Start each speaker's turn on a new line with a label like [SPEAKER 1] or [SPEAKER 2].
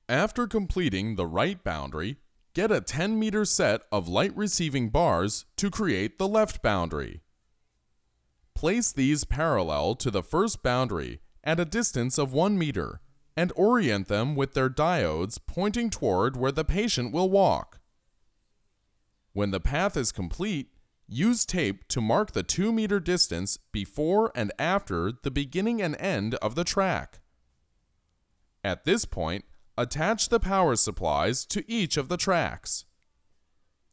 [SPEAKER 1] After completing the right boundary, get a 10-meter set of light-receiving bars to create the left boundary. Place these parallel to the first boundary at a distance of 1 meter and orient them with their diodes pointing toward where the patient will walk. When the path is complete, use tape to mark the 2-meter distance before and after the beginning and end of the track. At this point, attach the power supplies to each of the tracks.